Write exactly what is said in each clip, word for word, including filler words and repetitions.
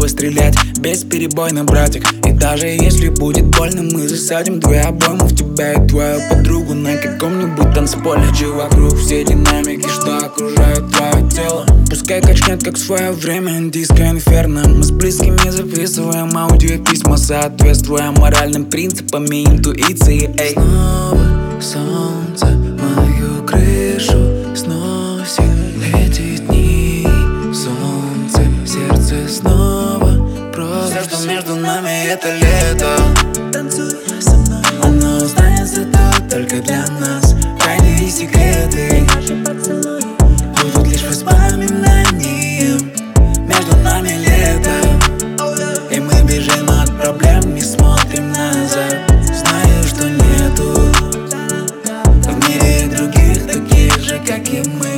готовы стрелять бесперебойно, братик. И даже если будет больно, мы засадим две обоймы в тебя и твою подругу на каком-нибудь танцполе, где вокруг все динамики, что окружают твое тело. Пускай качнет, как в свое время индийское инферно. Мы с близкими записываем аудиописьма, соответствуя моральным принципам и интуиции. Эй. Снова солнце мою крышу сносит, эти дни солнце, сердце снова просит. Все, что между нами, это лето. Танцуй со мной, оно останется тут только для нас. Тайны и секреты будут лишь воспоминанием. Между нами лето, и мы бежим от проблем, не смотрим назад. Знаю, что нету в мире других таких же, как и мы.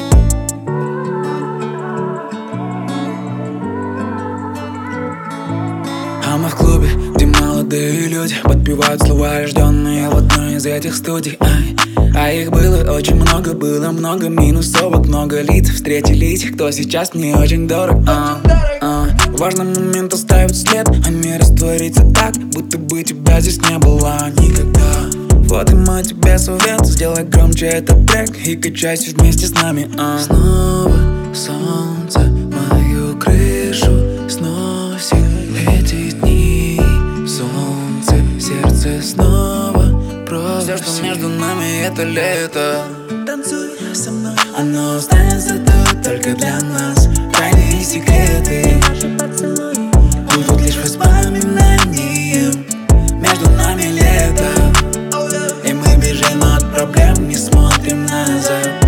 А мы в клубе, где молодые люди подпевают слова, рожденные в одной из этих студий. Ай. А их было очень много, было много минусовок, много лиц встретились, кто сейчас мне очень дорог. а, а. Важный момент оставить след, а не раствориться так, будто бы тебя здесь не было никогда. Вот и мой тебе совет, сделай громче этот трек и качайся вместе с нами. а. Снова солнце мою крышу сносит, эти дни солнце, сердце снова просит. Все, что между нами, это лето. Танцуй со мной, оно останется тут только для нас. Тайны и секреты будут лишь воспоминанием. Между нами лето, и мы бежим от проблем, не смотрим назад.